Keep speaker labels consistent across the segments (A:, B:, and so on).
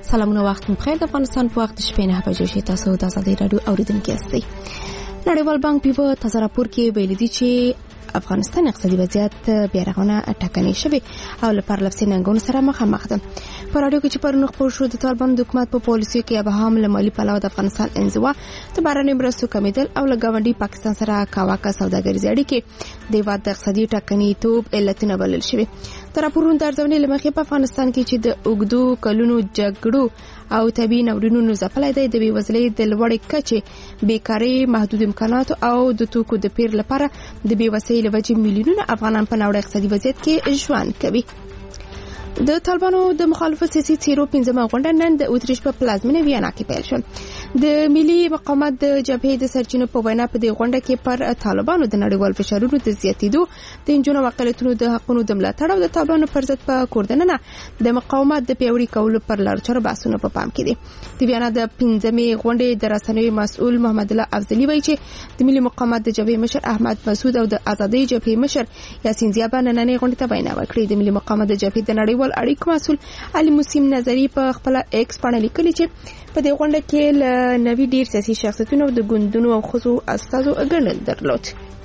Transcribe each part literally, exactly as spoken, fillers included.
A: سلامونه، وخت مو بخیر. د افغانستان په وخت شپې نه بجې شي. تاسو د ازادي رادیو اوریدونکو یاستئ. نړیوال بانک په تازه راپور کې ویلي دی چې افغانستان اقتصادي وضعیت بیا رغونه ټاکنې شوی او لپاره لفظي ننګونو سره مخامخ ده. په راډیو کې چې پرون خبر شو د طالبان د حکومت په پالیسیو کې به هم مالی پلاو د افغانستان انزوا د بهرنیو مرستو کمیدل او له ګاونډي پاکستان سره کاواکه سوداګریزې اړیکې د هیواد د اقتصادي ټاکنې توب علتونه بلل شوي. د راپورونو د ارزونې له مخې په افغانستان کې چې د اوږدو کلونو جګړو او طبي ناورینونو ځپلای دی د بېوزلۍ د لوړې کچې، بیکارۍ، محدود امکاناتو او د توکو د پیر لپاره د بېوسۍ له وجې میلیونونه افغانان په ناوړه اقتصادي وضعیت کې ژوند کوي. د طالبانو د مخالفو سیاسي څیرو پنځمه غونډه نن د اتریش په پلازمینه ویانا کې پیل شوه. د ملي مقاومت د جبهې د سرچینو په وینا په دې غونډه کې پر طالبانو د نړیوال فشارونو د زیاتېدو، د نجونو واقعیتونو د حقونو د ملاتړ او د طالبانو پر ضد په کوردننه د مقاومت د پیاوړي کولو پر لارو چارو بحثونه په پام کې دي. د ویانا د پنځمې غونډې د رسنیو مسؤل محمد الله افضلي وایي چې د ملي مقاومت د جبهې مشر احمد مسعود او د آزادۍ جبهې مشر یاسین زیابا نننۍ غونډې ته وینا وکړه. د ملي مقاومت د جبهې د نړیوال اړیکو مسؤل علي مسیم نظری په خپل ایکس باندې لیکلي چې په دې غونډه کې ل نوي ډیر سیاسي شخصیتونو د ګوندونو او خصوصو استازو ګڼل درلود.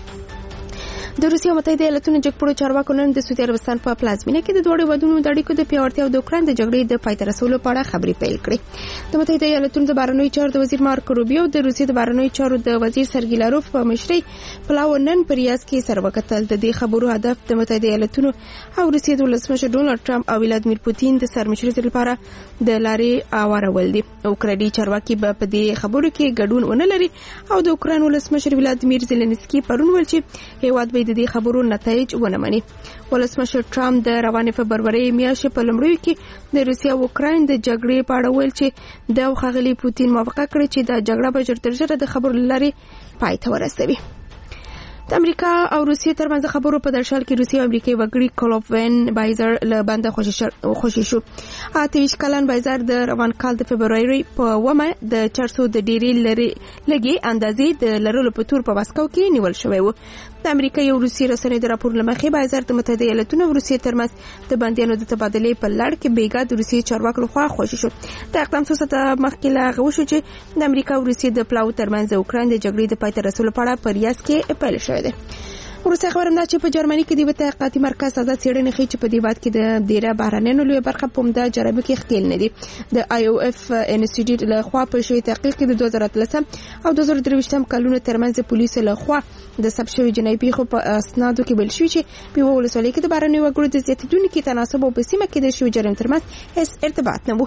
A: د روسیې متحده ایالاتونو جګپړو چارواکو نن د سعودي عربستان په پلازمینه کې د دوړو ودونو د اړیکو د پیاوړتیا او د اوکراین د جګړې د پای ته رسولو په اړه خبرې پیل کړې. د متحده ایالاتونو د بهرنیو چارو د وزیر مارک روبیو د روسیې د بهرنیو چارو د وزیر سرګی لاروف په مشرۍ پلاو نن په ریاض کې سره وکتل. د دې خبرو هدف د متحده ایالاتونو او روسیې د ولسمشر ډونالد ټرمپ او ولادیمیر پوتین د سرمشرۍ لپاره د لارې اورول دي. اوکرایني چارواکي به په دې خبرو کې ګډون ونه لري او د اوکراین ولسمشر ولادیمیر زيلنسکي پرون ویل چې هیواد به د دې خبرو نتایج ونه مني. ولسمشر ټرمپ د روانې فبرورۍ میاشتې په لومړیو کې د روسیې او اوکراین د جګړې په اړه ویل چې د ښاغلي پوتین موافقه کړې چې د جګړه به ژر تر ژره د خبرو لارې پای ته ورسوي. د امریکا او روسیې ترمنځ خبرو په درشل کې روسیې او امریکای وګړي کلوف وین بایزر له بنده خوشی شو. اته ویشت کلن بایزر د روان کال د فبرورۍ په ومه د چارسو د ډیری لري لګي اندازې د لرلو په تور په واسکو کې نیول شوی و. د امریکا او روسیې رسنۍ د راپور لمخې بایزر د متحده ایالاتونو او روسیې ترمنځ د بندیانو د تبادلې په لړ کې بیګا د روسیې چارواکو لخوا خوشی شو. د اقدام څخه د مخکې لا غوښو چې د امریکا او روسیې د پلاو ترمنځ د اوکراین د جګړې د پای ته رسولو په اړه په ریاض کې پیل شوی دی. وروسته خبرم ده چې په جرمني کې د تحقیقاتي مرکز آزاد څېړنې ښیي چې په دې وخت کې د ډیره بهرنیانو لویه برخه په همدا جرایمو کې ښکېل نه دي. د آی او اف انسټیټیوټ له خوا په شوي تحقیق کې د دوه زره اتلسم او دوه زره درویشتم کلونو ترمنځ پولیسو له خوا د ثبت شوي جنایي پیښو په اسنادو کې ویل شوي چې په یوه ولسوالۍ کې د بهرنیو وګړو د زیاتېدونکي تناسب او په سیمه کې د شوي جرم ترمنځ هیڅ ارتباط نه و.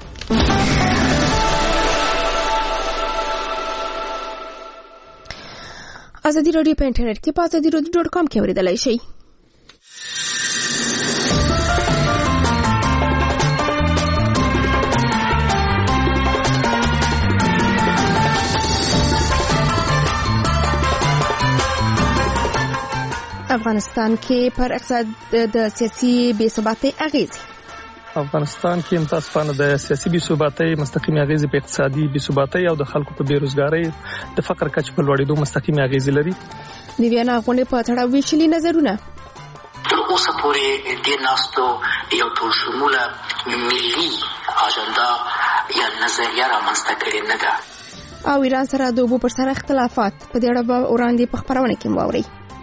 A: ازادي رادیو په انټرنیټ کې په ازادي رادیو ډاټ کام کې اوریدلای شئ. افغانستان کې پر اقتصاد د سیاسي بې ثباتۍ اغیزې.
B: افغانستان کې متاسفانه د سیاسي بې ثباتۍ مستقیمه اغیزې په اقتصادي بې ثباتۍ او د خلکو په بیروزګارۍ د فقر کچه په لوړېدو مستقیمه اغیزې لري.
A: د ویانا غونډې په تړاو ویشلي نظرونه.
C: تر اوسه پورې د ناستو یو ټول شموله ملي اجنډا یا نظریه رامنځته کړې نه ده.
A: او ایران سره د اوبو پر سر اختلافات په دې اړه به وړاندې په خبرونه کې واورئ.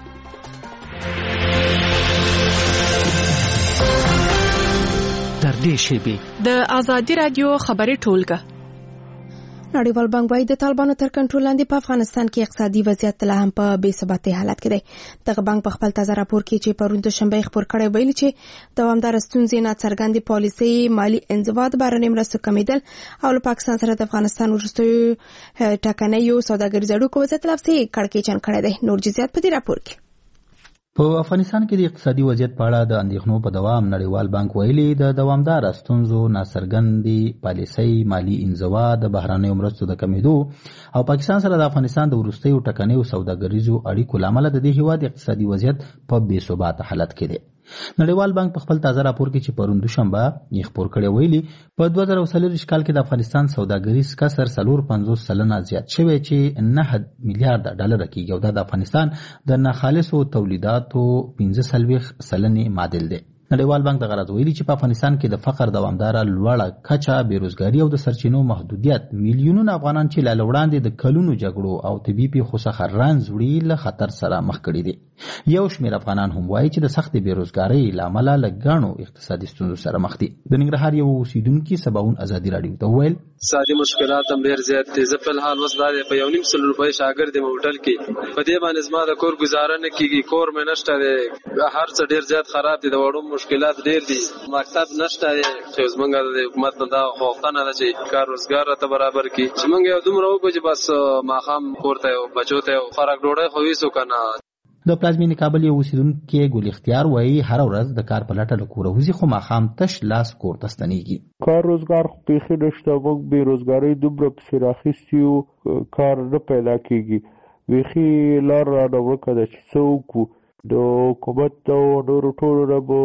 D: د ازادي رادیو خبري ټولګه.
A: نړیوال بانک وايي د طالبانو تر کنټرول لاندې په افغانستان کې اقتصادي وضعیت لا هم په بې ثباتۍ حالت کې دی. دغه بانک په خپل تازه راپور کې چې پرون د شنبه خبر کړی ویلي چې دوامدار ستونزې، ناڅرګندې پالیسۍ، مالی انزوا، د بهرنیو مرستو کمیدل او له پاکستان سره د افغانستان وروستیو ټاکنیو سوداګریزو اړیکو وضعیت لفظي کړکېچن کړی دی. نور جزئیات په دې راپور کې.
E: په افغانستان کې د اقتصادي وضعیت په اړه د اندېښنو په دوام نړیوال بانک ویلي د دوامدار ستونزو، ناڅرګندې پالیسۍ، مالی انزوا، د بهرنیو مرستو د کمیدو او پاکستان سره د افغانستان د وروستیو ټاکنیو سوداګریزو اړیکو لامل د دې هیواد اقتصادي وضعیت په بې ثباته حالت کې دی. نړیوال بانک په خپل تازه راپور کې چې پرون دوشنبه یې خپور کړی ویلي په دوه زره څلوېښت کال کې د افغانستان سوداګریز کسر څلور پنځوس سلنه زیات شوی چې نه میلیارډ ډالر کېږي او دا د افغانستان د ناخالصو تولیداتو پنځه څلوېښت سلنې معادل دی. نړیوال بانک د غرض ویلي چې په افغانستان کې د فقر دوامداره لوړه کچه، بیروزګاري او د سرچینو محدودیت میلیونونه افغانان چې لا وړاندې د کلونو جګړو او طبي پیښو څخه رنځ وړي له خطر سره مخ کړي دي. یو شمېر افغانان هم وایي چې د سختې بیروزګارۍ له امله له ګڼو اقتصادي ستونزو سره مخ دي. د ننګرهار یو اوسیدونکي سباوون ازادي راډیو ته وویل
F: اقتصادي مشکلات هم ډېر زیات دي. زه په الحال اوس دا په یو نیم سل روپۍ شاګرد یم هوټل کې، په دې باندې زما د کور ګزاره نه کېږي، کور مې نشته دی، هر څه ډېر زیات خراب دي، د وړو مشکلات ډېر دي، مکتب نشته دی. چې زمونږ د حکومت نه دا غوښتنه ده چې کار روزګار راته برابر کړي، چې موږ یو دومره وکړو چې بس ماښام کور ته یو بچو ته یو خوراک ډوډۍ خو ویسو که نه.
E: د پلازمېنې کابل یو اوسیدونکی ګل اختیار وایي هره ورځ د کار په لټه له کوره وځي، خو ماښام تش لاس کور ته ستنېږي.
G: کار روزګار خو بیخي نشته، موږ بېروزګارۍ دومره پسې راخیستي یو، کار نه پیدا کېږي، بیخي لار رانه ورکه ده چې څه وکړو. د حکومت او نورو ټولو نه مو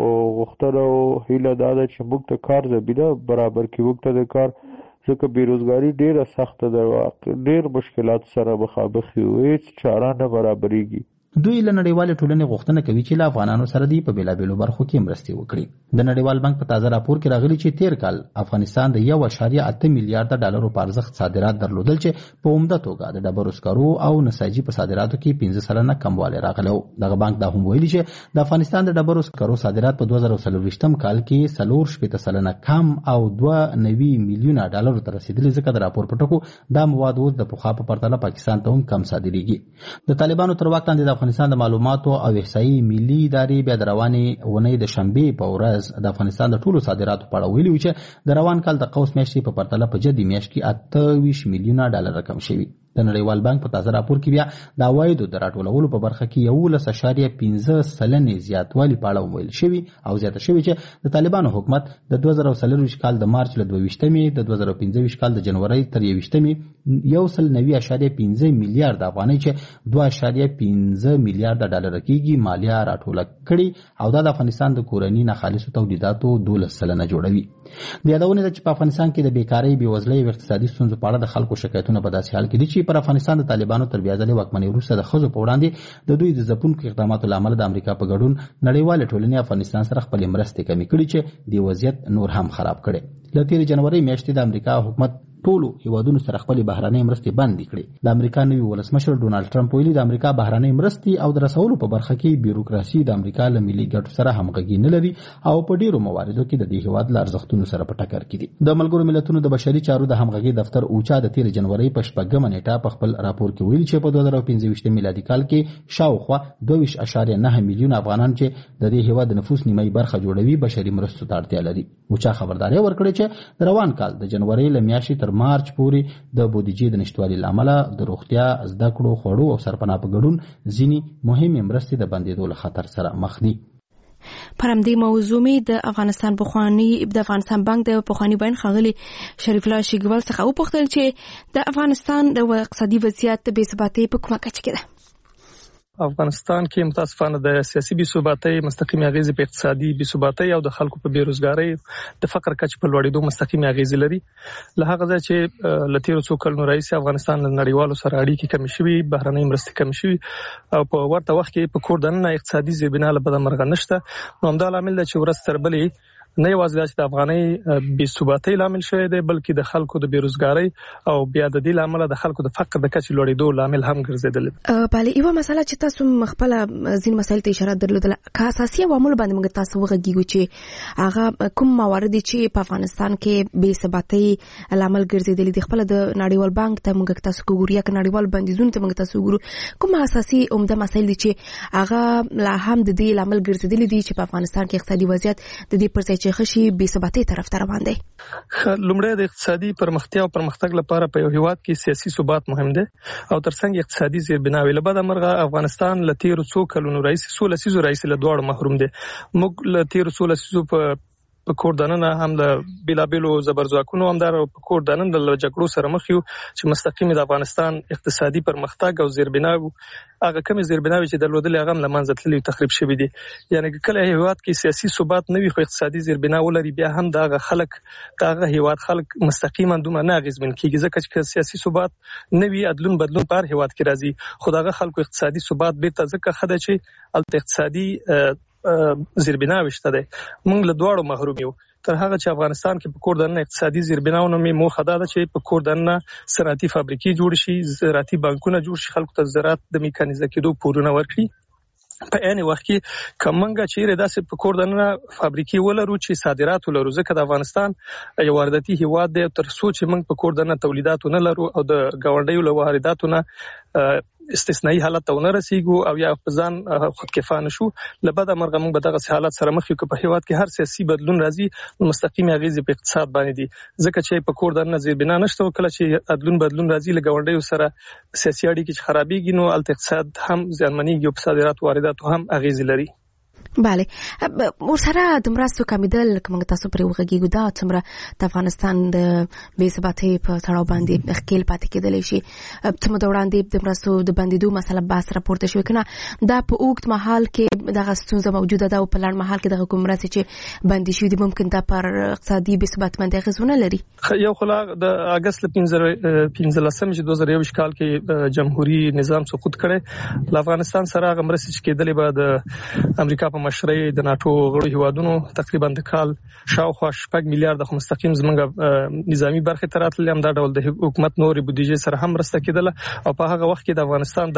G: غوښتنه او هیله دا ده چې موږ ته کار زمینه برابر کړي، موږ ته د کار، ځکه بیروزګاري ډېره سخته ده، ډېر مشکلات سره مخامخ یو، هېڅ چاره نه برابرېږي.
E: دوی له نړیوالې ټولنې غوښتنه کوي چې له افغانانو سره دی په بېلابېلو برخو کې مرستې وکړي. د نړیوال بانک په تازه راپور کې راغلي چې تیر کال افغانستان د یو اعشاریه اته میلیارډ ډالرو په ارزښت صادرات درلودل، چې په عمده توګه د ډبرو سکرو او نساجي په صادراتو کې پنځه سلنه کموالی راغلی و. دغه بانک دا هم ویلي چې د افغانستان د ډبرو سکرو صادرات په دوه زره څلرویشتم کال کې څلور شپېته سلنه کم او دوه نوي میلیونه ډالرو ته رسېدلي، ځکه د راپور په ټکو دا مواد اوس د پخوا په پرتله پاکستان ته هم کم صادرېږي. د طالبانو تر واک لاندې د افغانستان د معلوماتو او احصایي ملي ادارې بیا د روانې اونۍ د شنبې په ورځ د افغانستان د ټولو صادراتو په اړه ویلي و چې د روان کال د قوس میاشتې په پرتله په جدي میاشت کې اته ویشت میلیونه ډالر کم شوي. د نړیوال بانک په تازه راپور کې بیا د عوایدو د راټولولو په برخه کې یولس اعشاریه پنځه سلنې زیاتوالی په اړه ویل شوي او زیاته شوي چې د طالبانو حکومت د دوه زره څلرویشت کال د مارچ له دوه ویشتمې د دوه زره پنځه ویشت کال د جنورۍ تر یوویشتمې یو سل نوي اعشاریه پنځه میلیارډ افغانۍ چې دوه اعشاریه پنځه میلیارډ ډالر کېږي مالیه راټوله کړي، او دا د افغانستان د کورني ناخالصو تولیداتو دولس سلنه جوړوي. د یادونې ده چې په افغانستان کې د بیکارۍ، بېوزلۍ او اقتصادي ستونزو په اړه د خلکو شکایتونه په داسې حال کې دي چې پر افغانستان د طالبانو تر بیا ځلې واکمنۍ وروسته د ښځو په وړاندې د دوی د ځپونکو اقداماتو له امله د امریکا په ګډون نړیوالې ټولنې افغانستان سره خپلې مرستې کمې کړي، چې د وضعیت نور هم خراب کړي. له تېرې جنورۍ میاشتې د امریکا حکومت ټولو هیوادونو سره خپلې بهرنۍ مرستې بندې کړې. د امریکا نوي ولسمشر ډونالډ ټرمپ ویلي د امریکا بهرنۍ مرستې او د رسولو په برخه کې بیروکراسي د امریکا له ملي ګټو سره همغږي نه لري او په ډیرو مواردو کې د دې هیواد له ارزښتونو سره په ټکر کې دي. د ملګرو ملتونو د بشري چارو د همغږي دفتر اوچا د تېرې جنورۍ په شپږمه نیټه په خپل راپور کې ویلي چې په دوه زره پنځه ویشت میلادي کال کې شاوخوا دوه ویشت اعشاریه نه میلیونه افغانان چې د دې هیواد د نفوس نیمایي برخه جوړوي بشري مرستو ته اړتیا لري. اوچا خبرداری ورکړې چې د روان کال د جنورۍ له میاشتې تر مارچ پورې د بودیجې د نشتوالي له امله د روغتیا، زده کړو، خوړو او سرپناه په ګډون ځینې مهمې مرستې د بندېدو له خطر سره مخ دي.
A: پر همدې موضوع مې د افغانستان پخوانی د افغانستان بانک د پخوانی بین ښاغلي شریف الله شیګوال څخه وپوښتل چې د افغانستان د اقتصادي وضعیت د بې ثباتۍ په کومه کچه کې ده.
B: افغانستان کې متاسفانه د سیاسي بې ثباتۍ مستقیمه اغیزې په اقتصادي بې ثباتۍ او د خلکو په بیروزګارۍ د فقر کچه په لوړېدو مستقیمه اغیزې لري. له هغه ځایه چې له تېرو څو کلونو راهیسې افغانستان له نړیوالو سره اړیکې کمې شوي، بهرنۍ مرستې کمې شوي او په ورته وخت کې په کور دننه اقتصادي زیربنا له بده مرغه نشته. نو همدا لامل دی چې ورځ تر بلې نه یوازې دا چې د افغانۍ بې ثباتۍ لامل شوی دی، بلکې د خلکو د بیروزګارۍ او بیا د دې لامل د خلکو د فقر د کچې لوړېدو لامل هم ګرځېدلی.
A: بله یوه مسله چې تاسو خپل ځینې مسایل ته اشاره درلودله، که اساسي عواملو باندې موږ تاسو وغږیږو چې هغه کوم موارد دي چې په افغانستان کې بې ثباتۍ لامل ګرځېدلي دي، خپل د نړیوال بانک ته موږ تاسو وګورو یا که نړیوال بندیزونو ته موږ تاسو وګورو، کوم اساسي عمده مسایل دي چې هغه لا هم د دې لامل ګرځېدلي دي چې په افغانستان کې اقتصادي وضعیت د دې پر ځای چې خشي بې ثباتۍ طرف ته روان دی؟
B: لومړی د اقتصادي پرمختیا او پرمختګ لپاره په یو هیواد کې سیاسي ثبات مهم دی او ترڅنګ اقتصادي زیربناوي. له بده مرغه افغانستان له تېرو څو کلونو راهیسې څو لسیزو راهیسې له دواړو محروم دی. موږ له تېرو څو لسیزو په په کور دننه هم د بیلابیلو زبرځواکونو همدار په کور دننه له جګړو سره مخ یو چې مستقیم د افغانستان اقتصادي پرمختګ او زیربناوي هغه کوم زیربناوي چې درلودل هغه له منځه تللي تخریب شوی دي. یعنی کله هیواد کې سیاسي ثبات نه وي خو اقتصادي زیربنا ولري، بیا هم دغه خلک دغه هیواد خلک مستقیما دومره نه اغیزمن کیږي، ځکه چې سیاسي ثبات نه وي عدلون بدلون پر هیواد کې راځي. خو دغه خلکو اقتصادي ثبات بیرته ځکه خدای چې اقتصادي زیربنا وشته ده موږ له دواړو محروم یو تر هغه چې افغانستان کې په کور دننه اقتصادي زیربناونه می موخه ده چې په کور دننه صنعتي فابریکې جوړ شي زراعتي بانکونه جوړ شي خلکو ته زراعت د میکانیزه کېدو پورونه ورکړي په عین وخت کې کومنګ چې داسې په کور دننه فابریکې ولرو چې صادرات ولرو ځکه د افغانستان یو وارداتي هیواد دی تر څو چې موږ په کور دننه تولیدات نه لرو او د ګاونډیو له وارداتونه استثنایی حالت ته ونه رسیږو او یا په ځان خودکفا نشو لبد امرغه موږ به دغه حالت سره مخ یو په هیواد کې هر سیاسي بدلون راځي مستقیم اغیزې په اقتصاد باندې دي ځکه چې په کور دننه زیربنا نشته وکړه چې عدلون بدلون راځي لګوندیو سره سیاسي اړیکې چې خرابېږي نو الته اقتصاد هم زیانمنېږي او صادرات واردات هم اغیزې لري.
A: بله ورسره د مرستو کمیدل کوم تاسو پرې وغږیږو دا څومره د افغانستان د بې ثباتۍ په تړاو باندې خکیل پاتې کېدلی شي څومره د وړاندې د مرستو د بندېدو مسله بحث راپورته شوې که نه دا په اوږد مهال کې دغه ستونزه موجوده ده او په لنډ مهال کې دغه کوم مرستې چې بندې شوي دي ممکن دا پر اقتصادي بې ثباتۍ باندې اغېز ونه لري.
B: یو خو د اګست له پنځلسم چې دوه زره یوویشت کال کې جمهوریت نظام سقوط کړی له افغانستان سره هغه مرستې چې کېدلې به د امریکا په مشرۍ د ناتو غړو هیوادونو تقریبا د کال شاوخوا شپږ میلیارډ خو مستقیم زمونږ نظامی برخه ته راتلل هم دا ډول د حکومت نوري بودیجه سره هم مرسته کېدله او په هغه وخت کې د افغانستان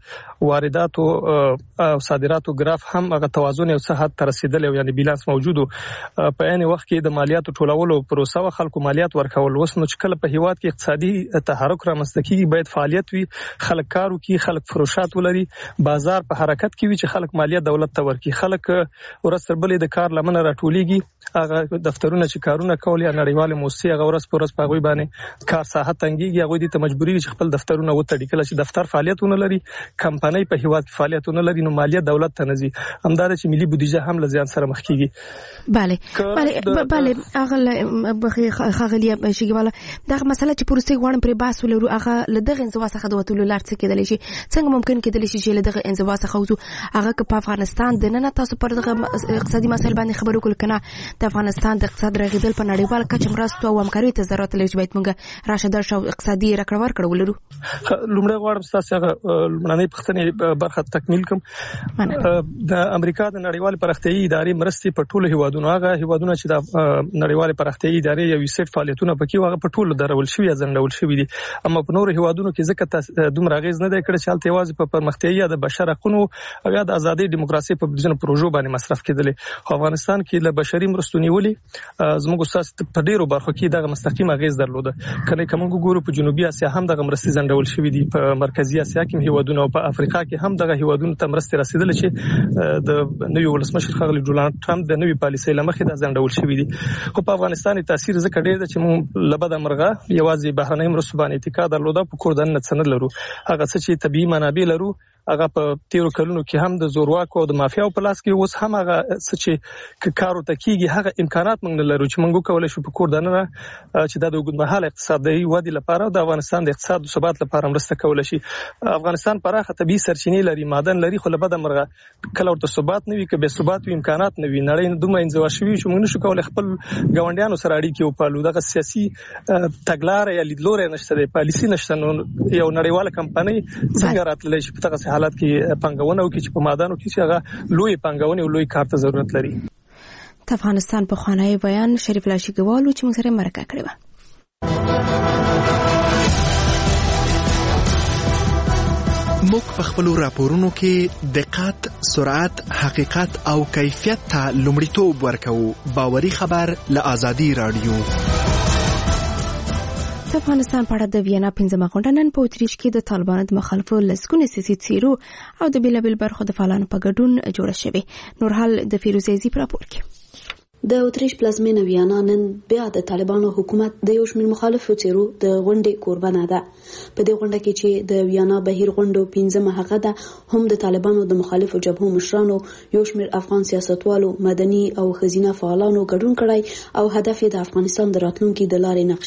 B: د وارداتو او صادراتو ګراف هم هغه توازن او څه حد ته رسیدلی یعنی بیلانس موجود په عین وخت کې د مالیاتو ټولولو پروسه او خلکو مالیات ورکول اوس نو چې کله په هیواد کې اقتصادي تحرک رامنځته کیږي باید فعالیت وي خلک کار وکړي خلک فروشات ولري بازار په حرکت کې وي چې خلک مالیات دولت ته ورکړي خلک ورځ تر بلې د کار لمنه راټولېږي هغه دفترونه چې کارونه کول یا نړیواله موسسې هغه ورځ پر ورځ په هغوی باندې کار ساحت تنګېږي هغوی دې ته مجبوري چې خپل دفترونه وتړي کله چې دفتر فعالیتونه لري کمپنۍ په هیواد کې فعالیتونه لري نو مالیه دولت ته نه ځي همدا چې ملي بودیجه هم له زیان سره مخ کېږي.
A: بله بله بله هغه ښاغلي شګیواله دغه مسله چې پروسې غواړم پرې بحث ولرو هغه له دغه انزوا څخه د وتلو لار څه کېدلی شي څنګه ممکن کېدلی شي چې له دغه انزوا څخه وځو هغه که په افغانستان دننه تاسو پر دغه اقتصادي مسایل باندې خبرو کول کنه د افغانستان د اقتصاد رغیدل په نړیوال کچه مرستو او همکارۍ ته ضرورت لري چې باید موږ راشه درشه او اقتصادي راکړه ورکړه ولرو.
B: لومړی غواړم ستاسو هغه لومړنۍ پوښتنې برخه تکمیل کړم. د امریکا د نړیوال پراختیایي ادارې مرستې په ټولو هیوادونو هغه هیوادونه چې د نړیوال پراختیایي ادارې یو سیټ فعالیتونه پکې هغه په ټولو درول شوی ځنډول شوی دي اما په نورو هیوادونو کې ځکه دومره اغیز نه دی کړی چې هلته یوازې په پرمختیایي یا د بشر حقوقو او یا د ازادۍ دیموکراسي په بجنه پروژو باندې مصرف کېدلې خو افغانستان کې له بشري مرستو نیولې زموږ استاد په ډیرو برخو کې دغه مستقیم اغیز درلوده کنه کوم ګورو په جنوبي اسیا هم دغه مرستې ځنډول شوې دي په مرکزی اسیا کې هیوادونه او په افریقا کې هم دغه هیوادونو ته مرستې رسیدل چې د نوي ولسمشر ښاغلي ډونالډ ټرمپ د نوي پالیسۍ لمخې د ځنډول شوې دي خو په افغانستان تاثیر ځکه ډیر چې موږ لبد امرغه یوازې بهرنۍ مرستو باندې اتکا درلوده په کور دننه څه لرو هغه څه چې طبيعي منابع لرو هغه په تیرو کلونو کې هم د زورواکو او د مافیاو په لاس کې اوس هم هغه څه چې کارو ته کیږي هغه امکانات موږ نه لرو چې موږ کولای شو په کور دننه چې د اوږدمهاله اقتصادي ودې لپاره د افغانستان د اقتصاد او ثبات لپاره مرسته کولای شي. افغانستان پراخه طبيعي سرچینې لري معدن لري خو له بده مرغه کله ورته ثبات نه وي که به ثبات وي امکانات نه وي نړۍ دومره انزوا شوي چې موږ نشو کولای خپل ګاونډیانو سره اړیکې وپالو دغه سیاسي تګلارې یا لیدلوري نشته دی پالیسي نشته نو یو نړیواله کمپنۍ څنګه راتللی شي په دغه حالت کې پنګونه وکړي چې په مادانو کې چې هغه لوی پنګونه او لوی کار ته ضرورت لري.
A: د افغانستان په خوانی بیان شریف الله شګیوالو چې موږ سره مرکه کړې و.
H: موږ په خپل راپورونو کې دقت، سرعت، حقیقت او کیفیت ته لومړیتوب ورکوو. باوري خبر له آزادي رادیو.
A: د افغانستان په اړه د وینا پنځمه غونډه نن په اتریش کې د طالبانو د مخالفو لسګونو سیاسي څیرو او د بیلابیل برخو د فعالانو په ګډون جوړه شوې. نورحال د فیروزه زی په راپور کې
I: د اتریش پلازمینه ویانا نن بیا د طالبانو حکومت د یو شمېر مخالفو څیرو د غونډې قربانه ده. په دې غونډه کې چې د ویانا بهیر غونډو پنځمه هغه ده هم د طالبانو د مخالفو جبهو مشرانو یو شمېر افغان سیاستوالو مدني او ښځینه فعالانو ګډون کړی او هدف یې د افغانستان د راتلونکي د لارې نقشې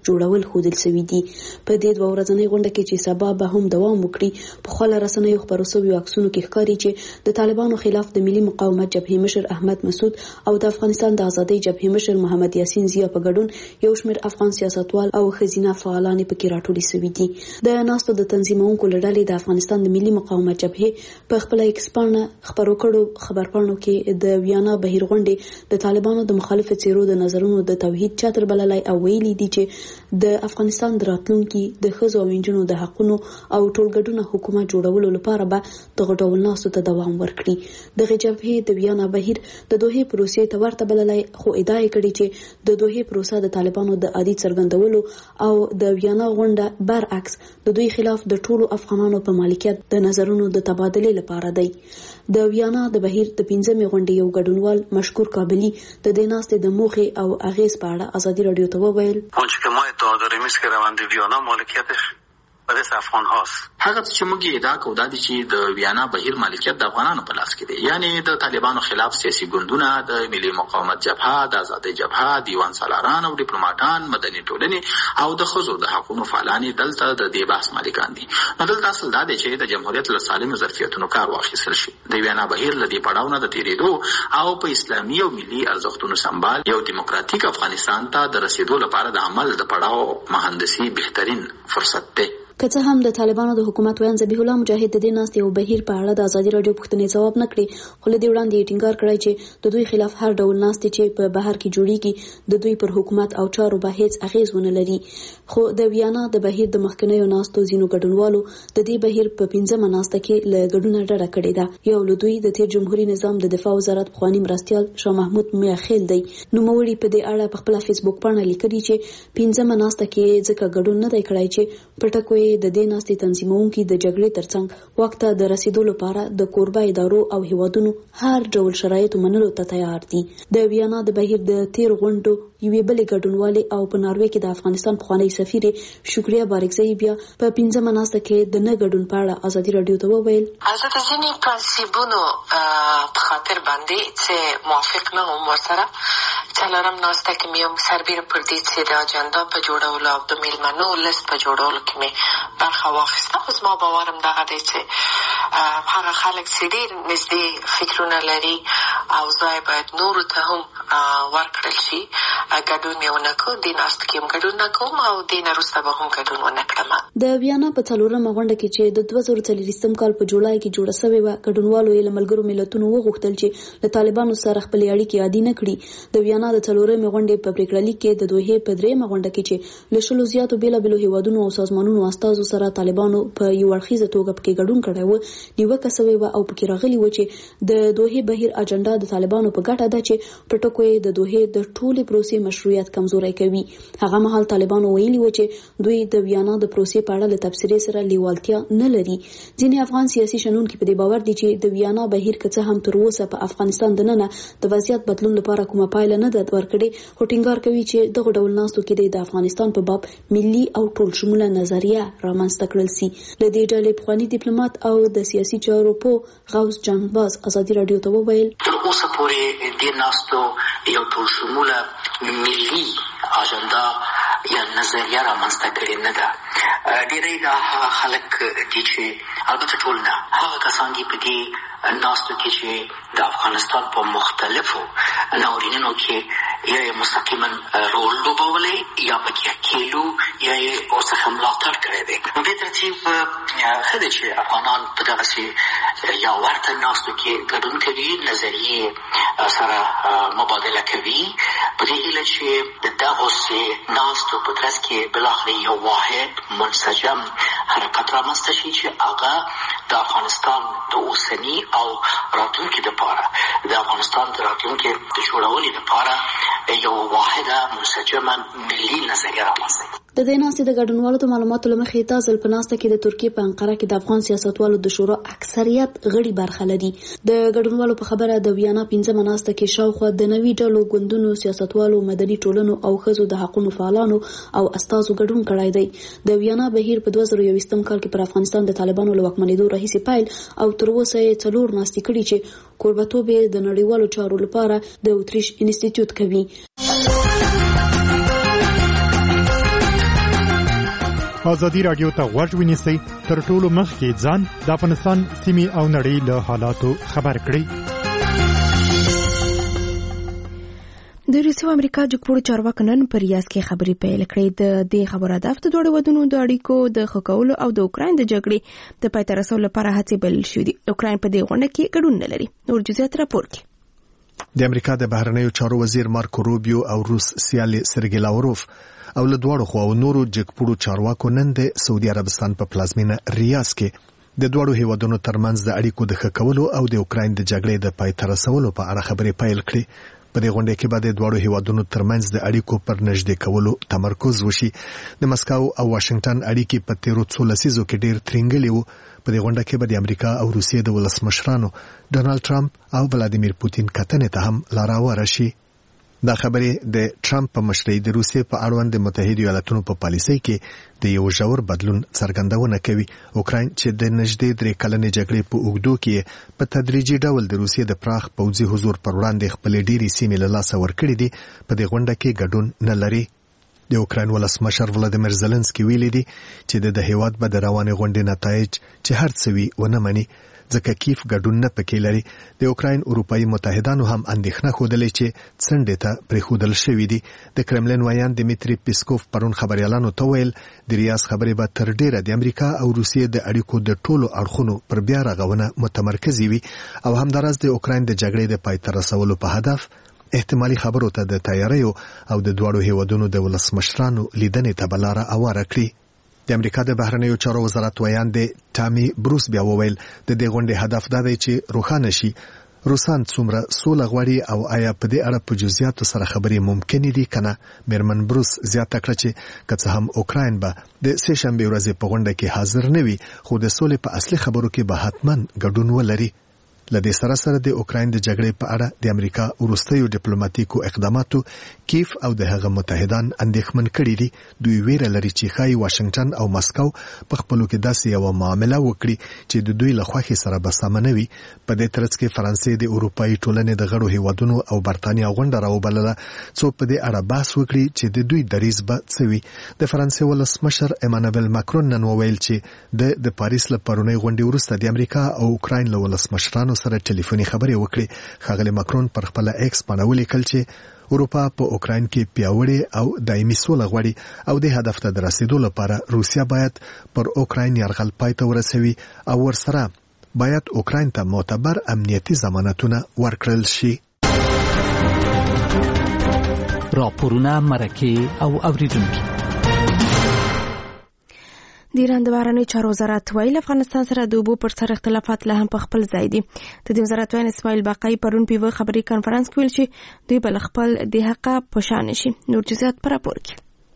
I: جوړول ښودل شوي دي. په دې دوه ورځنۍ غونډه کې چې سبا به هم دوام وکړي، په خپل رسنیو خبرو شویو عکسونو کې ښکاري چې د طالبانو خلاف د ملي مقاومت جبهې مشر احمد مسعود او د افغانستان د ازادۍ جبهې مشر محمد یاسین زیا په ګډون یو شمېر افغان سیاستوال او ښځینه فعالان پکې راټولې شوي دي. د ناستو د تنظیمونکو له ډلې د افغانستان د ملي مقاومت جبهې په خپل ایکس پاڼه خبرو کړو خبرپاڼو کې د ویانا بهیر غونډې د طالبانو د مخالفو څیرو د نظرونو د توحید چتر بللای او ویلي دي چې د افغانستان د راتلونکي د ښځو او نجونو د حقونو او ټولګډونه حکومت جوړولو لپاره به دغه ډول ناستو ته دوام ورکړي. دغه جبهې د ویانا بهیر د دوحې پروسې ته ورته بللای، خو ادعا یې کړې چې د دوحې پروسه د طالبانو د عادي څرګندولو او د ویانا غونډه برعکس د دوی خلاف د ټولو افغانانو په مالکیت د نظرونو د تبادلې لپاره دی. د ویانا د بهیر د پنځمې غونډې یو ګډونوال مشکور کابلی د دې ناستې د موخې او اغیز په اړه ازادي رادیو ته وویل:
J: اونچه که ما ادعا داریم است که روند ویانا مالکیتش پدیس افغان هاست.
C: هغه چې موږ ادعا کوو دا دي چې د ویانا بهیر مالکیت د افغانانو په لاس کې دی، یعنی د طالبانو خلاف سیاسي ګوندونه، د ملي مقاومت جبهه، د ازادۍ جبهه، دیوان سالاران او ډیپلوماټان، مدني ټولنې او د ښځو د حقوقو فعالان دلته د دې بحث مالکان دي. نو دلته اصل دا دی چې د جمهوریت له سالمو ظرفیتونو کار واخیستل شي. د ویانا بهیر له دې پړاو نه د تیریدو او په اسلامي او ملي ارزښتونو سمبال یو دیموکراتیک افغانستان ته د رسیدو لپاره د عمل د پړاو مهندسي بهترین فرصت دی.
I: که څه هم د طالبانو د حکومت ویان ذبیح الله مجاهد د دې ناستې او بهیر په اړه د ازادي رادیو پوښتنې ځواب نه کړي، خو له دې وړاندې یې ټینګار کړی چې د دوی خلاف هر ډول ناستې چې په بهر کې جوړیږي د دوی پر حکومت او چارو به هیڅ اغیز ونه لري. خو د ویانا د بهیر د مخکنیو ناستو ځینو ګډونوالو د دې بهیر په پنځمه ناسته کې له ګډونه ډډه کړې ده. یو له دوی د تیر جمهوریت نظام د دفاع وزارت پخوانی مرستیال شاه محمود میاخیل دی. نوموړي په دې اړه په خپل فیسبوک باندې لیکلي چې پنځمه ناسته کې ځکه ګډون نه دی کړی چې پټکوي د دې ناستې تنظیمونکي د جګړې ترڅنګ وخت د رسیدو لپاره د کوربه ادارو او هیوادونو هر ډول شرایط منلو ته تیار دي. د ویانا د بهیر د تیر غونډو یوې بلې ګډونوالې او په ناروې کې د افغانستان پخوانی سفیر شکریا بارکزئی بیا په پنځمه ناسته کې د نه ګډون په اړه ازادي رادیو ته وویل:
K: زه د ځینې پرنسیپونو په خاطر باندې چې موافق نه وم ورسره څلورم ناسته کې مې هم سربیره پر دې چې د اجنډا په جوړولو او د میلمنو لیست په جوړولو کې مې برخه واخیسته. اوس ما باورم دغه دی چې هغه خلک چې ډېر نږدې فکرونه لري او ځای باید نورو ته هم ورکړل شي. ګډون مې ونه کړ، دې ناستې کې هم ګډون نه کوم او دې نه وروسته به هم ګډون ونه کړم.
I: د ویانا په څلورمه غونډه کې چې د دوه زره څلوېښتم کال په جولای کې جوړه شوې وه، ګډونوالو یې له ملګرو ملتونو وغوښتل چې له طالبانو سره خپلې اړیکې عادي نه کړي. د ویانا د څلورمې غونډې په پریکړه لیک کې د دوحې په درېیمه غونډه کې چې له شلو زیاتو بېلابېلو هیوادونو او سازمانونو استازو سره طالبانو په یو اړخیزه توګه پکې ګډون کړی و، نیوکه شوې وه او پکې راغلي و چې د دوحې بهیر اجنډا د طالبانو په ګټه ده چې په ټکو یې د دوحې د ټولې پروسې مشروعیت کمزوری کوي. هغه مهال طالبانو ویلي و چې دوی د ویانا د پروسې په اړه له تبصرې سره لیوالتیا نه لري. ځینې افغان سیاسي شنونکي په دې باور دي چې د ویانا بهیر که څه هم تر اوسه په افغانستان دننه د وضعیت بدلون لپاره کومه پایله نه ده ورکړې، خو ټینګار کوي چې دغه ډول ناستو کې د افغانستان په باب ملي او ټول شموله نظریه رامنځته کړل سي. له دې ډلې پخوانی ډیپلوماټ او د سیاسي چارو په غوث جانباز ازادي رادیو ته وویل:
C: تر اوسه پورې دې ناستو یو ټول شموله ملي اجنډا یا نظریه رامنځته کړې نه ده. ډېری دا هغه خلک دي چې البته ټول نه، هغه کسان دي په دې ناستو کې چې د افغانستان په مختلفو ناورینونو کې یا یې مستقیما رول لوبولی یا پکې کیلو یا یې ورڅخه ملاتړ کړی دی. نو دې ترتیب ښه دی چې افغانان په دغسې یا ورته ناستو کې ګډون کوي، نظریې سره مبادله کوي، په دې هیله چې د دغسې ناستو په ترڅ کې بالاخره یو واحد منسجم حرکت رامنځته شي چې هغه د افغانستان د اوسني او راتلونکي لپاره د افغانستان د راتلونکي د جوړولو لپاره یو واحده منسجمه ملي نظریه رامنځته کړي.
I: د دې ناستې د ګډونوالو د معلوماتو له مخې دا ځل په ناسته کې د ترکیې په انقره کې د افغان سیاستوالو د شورا اکثریت غړي برخه لري. د ګډونوالو په خبره د ویانا پنځمه ناسته کې شاوخوا د نوي ډلو ګوندونو سیاستوالو، مدني ټولنو او ښځو د حقوقو فعالانو او استازو ګډون کړی دی. د ویانا بهیر په دوه زره یوویشتم کال کې پر افغانستان د طالبانو له واکمنېدو راهیسې پیل او تر اوسه یې څلور ناستې کړي چې کوربهتوب یې د نړیوالو چارو لپاره د اوتریش انسټیټیوټ کوي.
L: ازادي راډیو ته غوږ ونیسئ، تر ټولو مخکې ځان د افغانستان سیمې او نړۍ له حالاتو خبر کړئ.
A: د روسیې او امریکا جګپوړو چارواکو نن په ریاض کې خبرې پیل کړې. د دې خبرو هدف د دواړو ودونو د اړیکو د ښه کولو او د اوکراین د جګړې د پای ته رسولو لپاره هڅې بلل شوې دي. اوکراین په دې غونډه کې ګډون نه لري. نور جزئیات راپور کې.
H: د امریکا د بهرنیو چارو وزیر مارکو روبیو او روس سیالي سرګی لاوروف او له دواړو خواو نورو جګپوړو چارواکو نن د سعودي عربستان په پلازمینه ریاض کې د دواړو هیوادونو ترمنځ د اړیکو د ښه کولو او د اوکراین د جګړې د پای ته رسولو په اړه خبرې پیل کړې. په دې غونډه کې به د دواړو هیوادونو ترمنځ د اړیکو پر نږدې کولو تمرکز وشي. د مسکو او واشنگټن اړیکې په تیرو څو لسیزو کې ډېر ترنګلې وو. په دې غونډه کې به د امریکا او روسیې د ولسمشرانو ډونالد ټرمپ او ولادیمیر پوتین کتنې ته هم لار هواره شي. دا خبرې د ټرمپ په مشرۍ د روسیې په اړوند د متحده ایالاتونو په پالیسۍ کې د یو ژور بدلون څرګندونه کوي. اوکراین چې د نږدې درې کلنې جګړې په اوږدو کې په تدریجي ډول د روسیې د پراخ پوځي حضور پر وړاندې خپلې ډېرې سیمې له لاسه ورکړې دي، په دې غونډه کې ګډون نه لري. د اوکراین ولسمشر ولادیمیر زلنسکي ویلي دي چې د هیواد به د روانې غونډې نتایج چې هر څه وي ونه مني، ځکه کیف ګډون نه پکې لري. د اوکراین اروپایي متحدانو هم اندېښنه ښودلې چې څنډې ته پرېښودل شوي دي. د کرملین ویان دمیتری پیسکوف پرون خبريالانو ته ویل د ریاض خبرې به تر ډیره د امریکا او روسیې د اړیکو د ټولو اړخونو پر بیا رغونه متمرکزي وي او همداراز د اوکراین د جګړې د پای ته رسولو په هدف احتمالي خبرو ته د تیاریو او د دواړو هیوادونو د ولسمشرانو لیدنې ته بلاره اواره کړي. د امریکا د بهرنیو چارو وزارت ویان د ټامي بروس بیا وویل د دې غونډې هدف دا دی چې روښانه شي روسان څومره سوله غواړي او آیا په دې اړه په جزئیاتو سره خبرې ممکن دي کنه. میرمن بروس زیاته کړه چې که څه هم اوکراین به د سه شنبه ورځې په غونډه کې حاضر نه وي، خو د سولې په اصلي خبرو کې به حتماً ګډون ولري. لدې سره سره د اوکراین د جګړې په اړه د امریکا وروستیو ډیپلوماټیکو اقداماتو کیف او د هغه متحدان اندېښمن کړي دي. دوی ویره لري چې ښایي واشنگټن او مسکو په خپلو کې داسې یوه معامله وکړي چې د دوی له خوښې سره به سمه نه وي. په دې ترڅ کې فرانسې د اروپایي ټولنې د غړو هیوادونو او برتانیا غونډه راوبلله څو په دې اړه بحث وکړي چې د دوی دریځ به څه وي. د فرانسې ولسمشر ایمانوئل ماکرون نن وویل چې د د پاریس له پرونۍ غونډې وروسته د امریکا او اوکراین له ولسمشرانو سره ټلیفوني خبرې وکړي. ښاغلی ماکرون پر خپل ایکس باندې ولیکل چې اروپا په اوکراین کې پیاوړې او دایمي سوله غواړي او د هدف ته د رسیدو لپاره روسیا باید پر اوکراین یرغل پای ته ورسوي او ورسره باید اوکراین ته معتبر امنیتي ضمانتونه ورکړل شي.
M: راپورونه مرکه او اوریدونکي.
A: د ایران د بهرنیو چارو وزارت ویل افغانستان سره د اوبو پر سر اختلافات لا هم په خپل ځای دي. د دې وزارت ویان اسماعیل باقی پرون په خبري کانفرنس کې ویل چې دوی بل خپل د حق په شان شي. نور جزئیات پر راپور کې.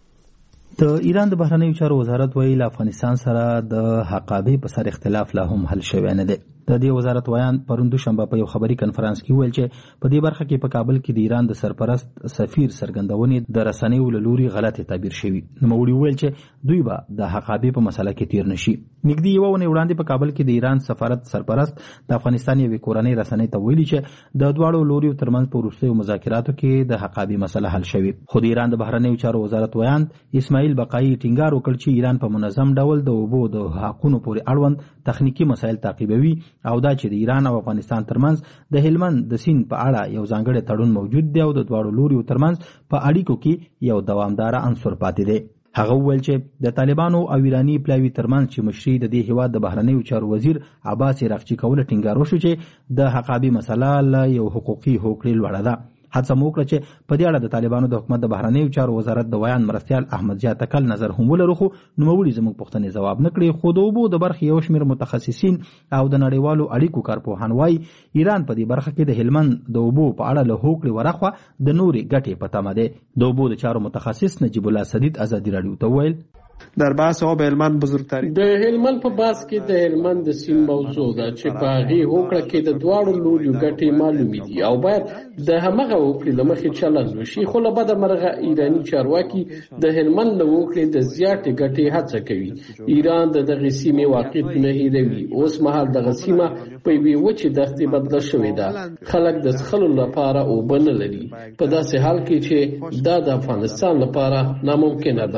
E: د ایران د بهرنیو چارو وزارت ویل افغانستان سره د حقابې په سر اختلاف لا هم حل شوی نه دی. د دې وزارت ویان پرون دوشنبه په یو خبري کانفرنس کې ویل چې په دې برخه کې په کابل کې د ایران د سرپرست سفیر څرګندونې د رسنیو له لوري غلطه تعبیر شوی. نوموړي ویل چې دوی به د حقابې په مسله کې تیر نشي. نږدې یو ونه وړاندې په کابل کې د ایران سفارت سرپرست د افغانستان یوې کورنۍ رسنۍ ته ویلي چې د دواړو لوري ترمنځ په وروستیو مذاکراتو کې د حقابې مسله حل شوی. خو د ایران د بهرنیو چارو وزارت ویان اسماعیل باقی ټینګار وکړ چې ایران په منظم ډول د اوبو د حقونو پورې اړوند تخنیکی مسایل تعقیبوي او دا چې د ایران او افغانستان ترمنځ د هلمند د سیند په اړه یو ځانګړی تړون موجود دی او د دواړو لوري ترمنځ په اړیکو کې یو دوامدار عنصر پاتې دی. هغه ویل چې د طالبانو او ایرانی پلاوی ترمنځ چې مشري د دې هیواد د بهرنیو چارو وزیر عباس راغچی کول ټینګار وشو چې د حقابې مسله له یو حقوقي هوکړې لوړه ده. هڅه موکړه چې په دې اړه د طالبانو د حکومت د بهرنیو چارو وزارت د ویان مرستیال احمد ضیا تکل نظر هم ولرو، خو نوموړي زموږ پوښتنې ځواب نه کړي. خو د اوبو د برخې یو شمېر متخصصین او د نړیوالو اړیکو کارپوهان وایي ایران په دې برخه کې د هلمند د اوبو په اړه له هوکړې ورخوا د نورې ګټې په تمه دی. د اوبو د چارو متخصص نجیب الله سدید ازادي راډیو ته ویل
N: در بحث آب هلمند بزرگترین
O: د هلمند په بحث کې د هلمند د سیم موضوع ده چې په هغه هوکړه کې د دواړو لوريو ګټې معلومې دي او باید د همغه هوکړې لمخې چلند وشي. خو له بده مرغه ایرانی چارواکي د هلمند له هوکړې د زیاتې ګټې هڅه کوي. ایران د دغه سیمې واقعیت نه هیروي. اوس مهال دغه سیمه په یوې وچې دښتې بدله شوې ده. خلک د څښلو لپاره اوبه نه لري په داسې حال کې چې دا د افغانستان لپاره ناممکنه ده.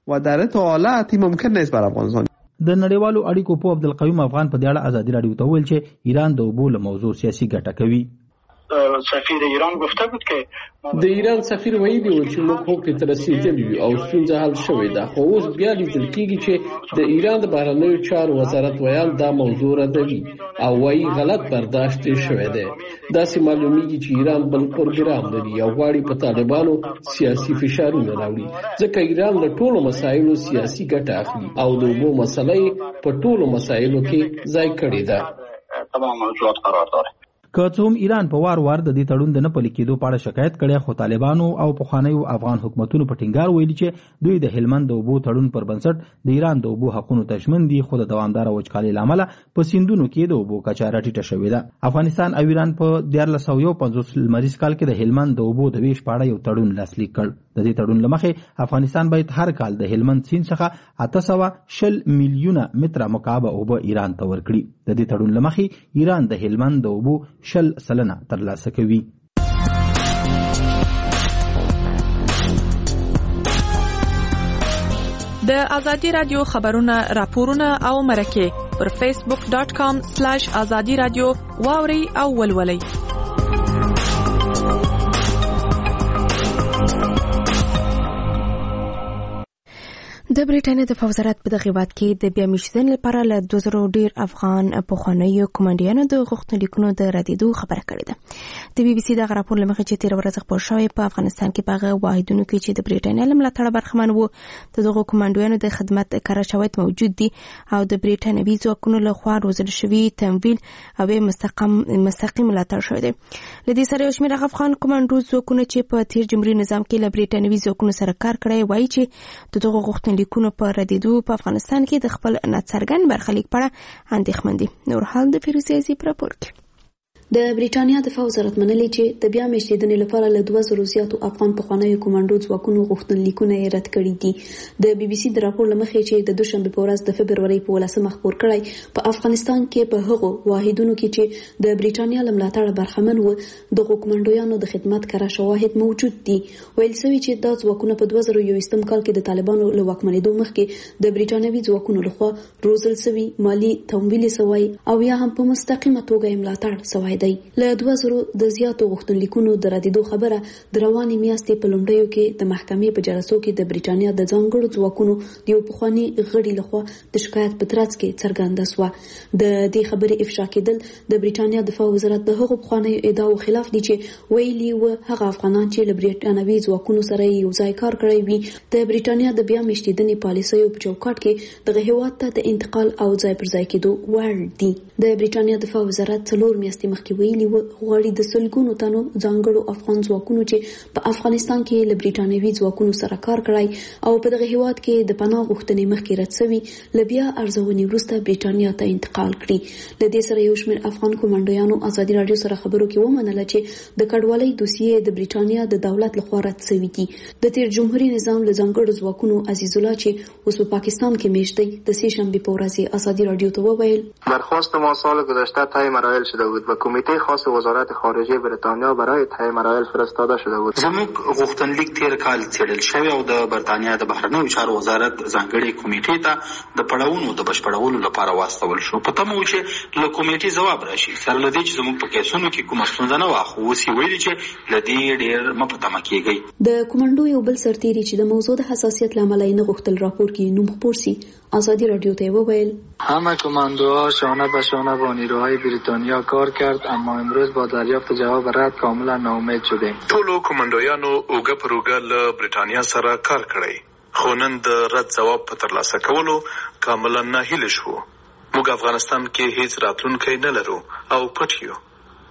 N: و در تو حالت ممکن نیست بر افغانستان.
E: د نړیوالو اړیکو په عبدالقیوم افغان په دې اړه ازادي راډیو ته وویل چې ایران د اوبو له موضوع سیاسي ګټه کوي.
P: سفیر ایران گفته بود که
O: د ایران سفیر ویلي و چې موږ هوکړې ته رسېدلي یو او ستونزه حل شوې ده، خو اوس بیا لیدل کېږي چې د ایران د بهرنیو چارو وزارت ویل دا موضوع ردوي او وایي غلط برداشت شوی دی. داسې معلومیږي چې ایران بل پروګرام لري او غواړي په طالبانو سیاسي فشارونه راوړي، ځکه ایران له ټولو مسایلو سیاسي ګټه اخلي او د اوبو مسله یې په ټولو مسایلو کې ځای کړې ده.
P: تمام موضوعات قرار داره.
E: که څه هم ایران په وار وار د دې تړون د نه پلي کېدو په اړه شکایت کړی، خو طالبانو او پخوانیو افغان حکومتونو په ټینګار ویلي چې دوی د هلمند د اوبو تړون پر بنسټ د ایران د اوبو حقونو ته ژمن دي، خو د دوامداره وچکالۍ له امله په سیندونو کې د اوبو کچه راټیټه شوې ده. افغانستان او ایران په دیارلس سوه یو پنځوس لمریز کال کې د هلمند د اوبو د ویش په اړه یو تړون لاسلیک کړ. د دې تړون له مخې افغانستان باید هر کال د هلمند سیند څخه اته سوه شل میلیونه متره مکعب اوبه ایران ته ورکړي. د دې تړون له مخې ایران د هلمند د اوبو شل سلنه ترلاسه کوي.
D: د ازادي رادیو خبرونه، راپورونه او مرکې پر فیسبوک ډاٹ کام سلیش ازادي رادیو واوري او ولولئ.
A: د بریټانیا د پوځ وزارت په دغه هیواد کې د بیا میشتنې لپاره له دوه زره ډیر افغان پخوانیو کمانډیانو د غوښتنلیکونو د ردېدو خبره کړې ده. د بي بي سي دغه راپور له مخې چې تېره ورځ خپور شوی په افغانستان کې په هغه واحدونو کې چې د بریټانیا له ملاتړه برخمن وو د دغو کمانډویانو د خدمت کره شواهد موجود دي او د بریټانوي ځواکونو لخوا روزل شوي تمویل او مستقیم مستقیم ملاتړ شوی دی. له دې سره یو شمېر افغان کمانډو ځواکونه چې په تیر جمهوري نظام کې له بریټانوي ځواکونو سره کار کړی وایي چې د دغو غوښتنلیکونو لیکونو په ردېدو په افغانستان کې د خپل ناڅرګند برخلیک په اړه اندېښمن دي. نور حال د فیروزي عزیز راپور کې.
I: د بریټانیا دفاع وزارت منلي چې د بیا میشتېدنې لپاره له دوه زرو زیاتو افغان پخوانیو کمانډو ځواکونو غوښتنلیکونه یې رد کړي دي. د بي بي سي د راپور له مخې چې د دوشنبې په ورځ د فبرورۍ په ولسمه خپور کړی، په افغانستان کې په هغو واحدونو کې چې د بریټانیا له ملاتړه برخمن وو دغو کمانډویانو د خدمت کره شواهد موجود دي. ویل سوي چې دا ځواکونه په دوه زره یوویشتم کال کې د طالبانو له واکمنېدو مخکې د بریټانوي ځواکونو لخوا روزل سوي، مالي تمویل سوی او یا هم په مستقیمه توګه یې ملاتړ سوی دی. له دوه زرو د زیاتو غوښتنلیکونو د ردېدو خبره د روانې میاشتې په لومړیو کې د محکمې په جلسو کې د بریټانیا د ځانګړو ځواکونو د یو پخواني غړي لخوا د شکایت په ترڅ کې څرګنده سوه. د دې خبرې افشا کېدل د بریټانیا دفاع وزارت د هغو پخوانیو ادعاو خلاف دي چې ویلي و هغه افغانان چې له بریټانوي ځواکونو سره یو ځای کار کړی وي د بریټانیا د بیا میشتېدنې پالیسیو په چوکاټ کې دغه هیواد ته د انتقال او ځای پر ځای کېدو وړ دي. د بریټانیا دفاع وزارت څلور میاشتې مخکې ویلي غواړي د سلګونو تنو ځانګړو افغان ځواکونو چې په افغانستان کې له بریټانوي ځواکونو سره کار کړی او په دغه هیواد کې د پناه غوښتنې مخکې رد شوي له بیا ارزونې وروسته بریټانیا ته انتقال کړي. له دې سره یو شمېر افغان کمانډویانو ازادي راډیو سره خبرو کې ومنله چې د کډوالۍ دوسیې د بریټانیا د دولت لخوا رد شوي دي. د تیر جمهوریت نظام له ځانګړو ځواکونو عزیز الله چې اوس په پاکستان کې میشت دی د سه شنبه په ورځ ازادي راډیو ته وویل
Q: درخواست ما سال گذشته طی مراحل شده بود و کمیته خاص وزارت خارجه بریتانیا برای طی مراحل فرستاده شده بود.
C: زموږ غوښتنلیک تیر کال څېړل شوی او د بریتانیا د بهرنیو چارو وزارت ځانګړي کمیټې ته د پړاوونو د بشپړولو لپاره واستول شو. په تمه و چې له کمیټې ځواب راشي. سره له دې چې زموږ په کیسونو کې کومه ستونزه نه وه، خو اوس یې ویلي چې له دې ډېر مه په تمه کېږئ.
I: د کمانډو یو بل سرتیري چې د موضوع د حساسیت له امله یې نه غوښتل راپور کې نوم خپور سي ازادي راډیو ته وویل
R: همه کماندوها شانه به شانه با نیروهای بریتانیا کار کرد، اما امروز با دریافت جواب رد کاملا ناامید شدیم.
S: ټولو کمانډویانو اوګه پر اوګه له بریتانیا سره کار کړی، خو نن د رد جواب په ترلاسه کولو کاملا ناهیله شو. موږ افغانستان کې هیڅ راتلونکی نه لرو او پټ یو.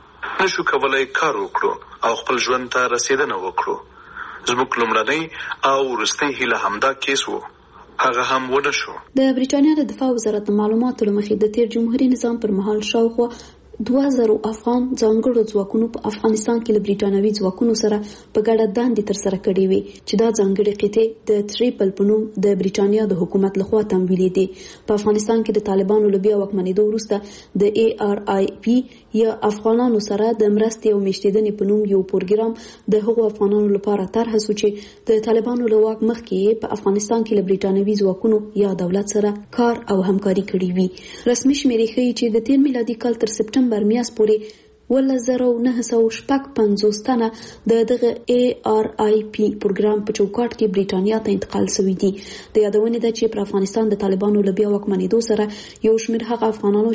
S: نشو کولای کار وکړو او خپل ژوند ته رسیدنه وکړو. زموږ لومړنۍ او وروستۍ هیله همدا کیس وو، هغه هم ونه شو.
I: د بریټانیا د دفاع وزارت معلوماتو له مخې د تیر جمهوریت نظام پر مهال شاوخوا دوه زره افغان ځانګړو ځواکونو په افغانستان کې له بریټانوي ځواکونو سره په ګډه دندې ترسره کړې وې چې دا ځانګړې قطعې د تریپل په نوم د بریټانیا د حکومت لخوا تمویلې دي. په افغانستان کې د طالبانو له بیا واکمنېدو وروسته د ای آر آی پی یا افغانانو سره د مرستې او میشتېدنې په نوم یو پروګرام د هغو افغانانو لپاره طرحه شو چې د طالبانو له واک مخکې په افغانستان کې له برېټانوي ځواکونو یا دولت سره کار او همکاري کړې وي. رسمي شمیرې ښیي چې د تیر میلادي کال تر سپټمبر میاشت پورې ولس زره نهه سوه شپږ پنځوس تنه د دغه ای آر آی پی پروګرام په چوکاټ کې برېټانیا ته انتقال شوي دي. د یادونې ده چې پر افغانستان د طالبانو له بیا واکمنېدو سره یو شمېر هغه افغانانو